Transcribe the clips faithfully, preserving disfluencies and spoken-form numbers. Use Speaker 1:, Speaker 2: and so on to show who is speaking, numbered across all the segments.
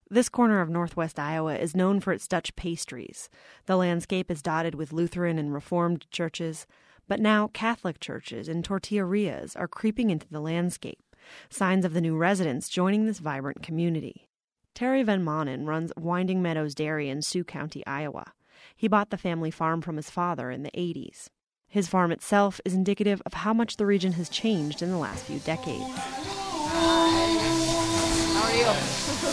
Speaker 1: This corner of northwest Iowa is known for its Dutch pastries. The landscape is dotted with Lutheran and Reformed churches, but now Catholic churches and tortillerias are creeping into the landscape, signs of the new residents joining this vibrant community. Terry Van Manen runs Winding Meadows Dairy in Sioux County, Iowa. He bought the family farm from his father in the eighties. His farm itself is indicative of how much the region has changed in the last few decades.
Speaker 2: Hi. How are you?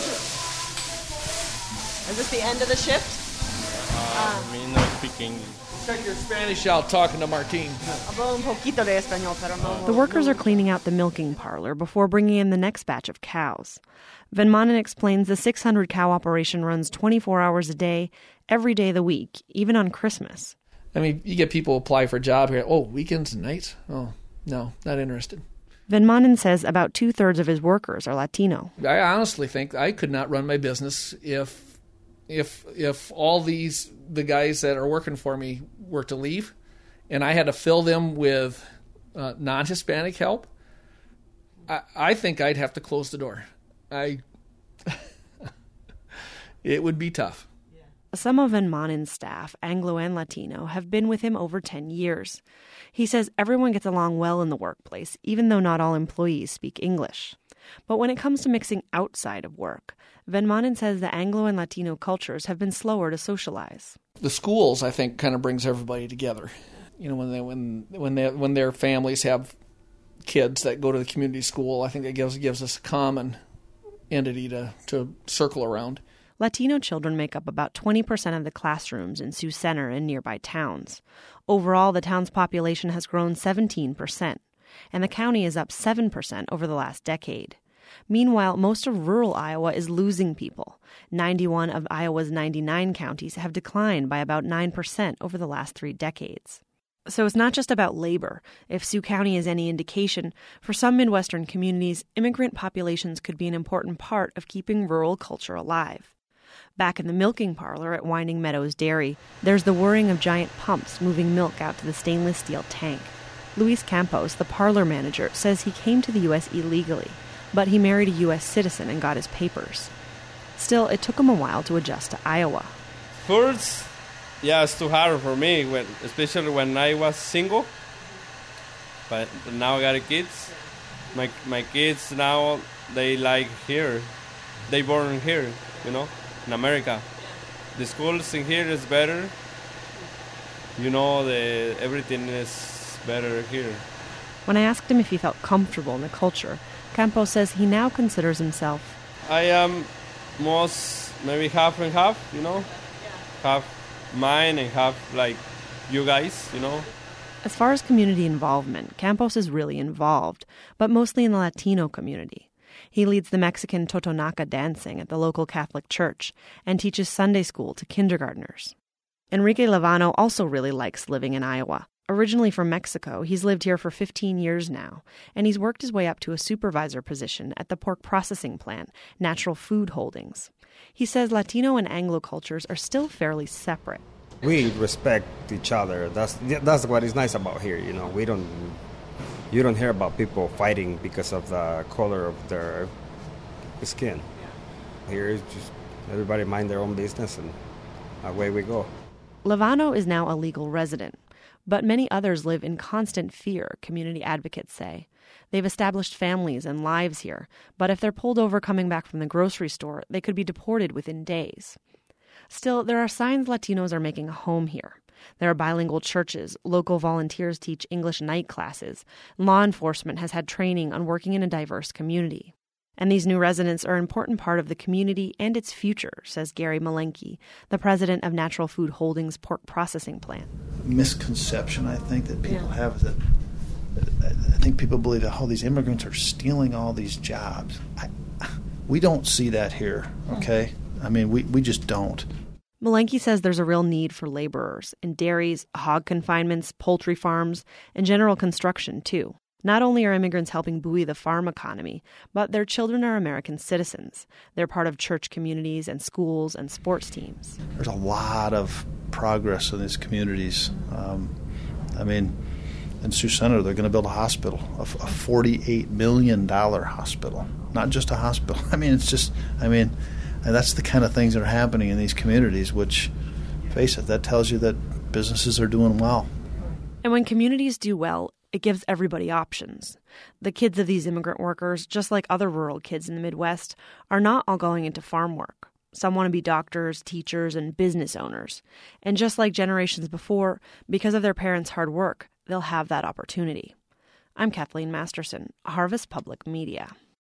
Speaker 2: Is this the end of the shift?
Speaker 3: Uh, uh, me no speak English.
Speaker 4: Check your Spanish out talking to Martin.
Speaker 2: Hablo un poquito de español, pero no.
Speaker 1: The workers are cleaning out the milking parlor before bringing in the next batch of cows. Van Manen explains the six hundred cow operation runs twenty-four hours a day, every day of the week, even on Christmas.
Speaker 4: I mean, you get people apply for a job here. Oh, weekends and nights? Oh, no, not interested.
Speaker 1: Van Manen says about two-thirds of his workers are Latino.
Speaker 4: I honestly think I could not run my business if if if all these the guys that are working for me were to leave and I had to fill them with uh, non-Hispanic help. I, I think I'd have to close the door. I it would be tough.
Speaker 1: Some of Van Manen's staff, Anglo and Latino, have been with him over ten years. He says everyone gets along well in the workplace, even though not all employees speak English. But when it comes to mixing outside of work, Van Manen says the Anglo and Latino cultures have been slower to socialize.
Speaker 4: The schools, I think, kind of brings everybody together. You know, when they when when they when their families have kids that go to the community school, I think it gives gives us a common entity to, to circle around.
Speaker 1: Latino children make up about twenty percent of the classrooms in Sioux Center and nearby towns. Overall, the town's population has grown seventeen percent, and the county is up seven percent over the last decade. Meanwhile, most of rural Iowa is losing people. ninety-one of Iowa's ninety-nine counties have declined by about nine percent over the last three decades. So it's not just about labor. If Sioux County is any indication, for some Midwestern communities, immigrant populations could be an important part of keeping rural culture alive. Back in the milking parlor at Winding Meadows Dairy, there's the whirring of giant pumps moving milk out to the stainless steel tank. Luis Campos, the parlor manager, says he came to the U S illegally, but he married a U S citizen and got his papers. Still, it took him a while to adjust to Iowa.
Speaker 3: First, yeah, it's too hard for me, when, especially when I was single. But now I got kids. My my kids now, they like here. They born here, you know, in America. The schools in here is better. You know, the everything is better here.
Speaker 1: When I asked him if he felt comfortable in the culture, Campos says he now considers himself.
Speaker 3: I am most, maybe half and half, you know, half mine and half like you guys, you know.
Speaker 1: As far as community involvement, Campos is really involved, but mostly in the Latino community. He leads the Mexican Totonaca dancing at the local Catholic church and teaches Sunday school to kindergartners. Enrique Lavano also really likes living in Iowa. Originally from Mexico, he's lived here for fifteen years now, and he's worked his way up to a supervisor position at the pork processing plant, Natural Food Holdings. He says Latino and Anglo cultures are still fairly separate.
Speaker 5: We respect each other. That's that's what is nice about here. You know, we don't you don't hear about people fighting because of the color of their skin. Here is just everybody mind their own business, and away we go.
Speaker 1: Lavano is now a legal resident, but many others live in constant fear, community advocates say. They've established families and lives here, but if they're pulled over coming back from the grocery store, they could be deported within days. Still, there are signs Latinos are making a home here. There are bilingual churches, local volunteers teach English night classes, law enforcement has had training on working in a diverse community. And these new residents are an important part of the community and its future, says Gary Malenke, the president of Natural Food Holdings pork processing plant.
Speaker 6: Misconception, I think, that people yeah. have is that I think people believe that, oh, these immigrants are stealing all these jobs. I, we don't see that here, okay? I mean, we, we just don't.
Speaker 1: Malenke says there's a real need for laborers in dairies, hog confinements, poultry farms, and general construction, too. Not only are immigrants helping buoy the farm economy, but their children are American citizens. They're part of church communities and schools and sports teams.
Speaker 6: There's a lot of progress in these communities. Um, I mean, in Sioux Center, they're going to build a hospital, a, a forty-eight million dollars hospital. Not just a hospital. I mean, it's just, I mean, And that's the kind of things that are happening in these communities, which, face it, that tells you that businesses are doing well.
Speaker 1: And when communities do well, it gives everybody options. The kids of these immigrant workers, just like other rural kids in the Midwest, are not all going into farm work. Some want to be doctors, teachers, and business owners. And just like generations before, because of their parents' hard work, they'll have that opportunity. I'm Kathleen Masterson, Harvest Public Media.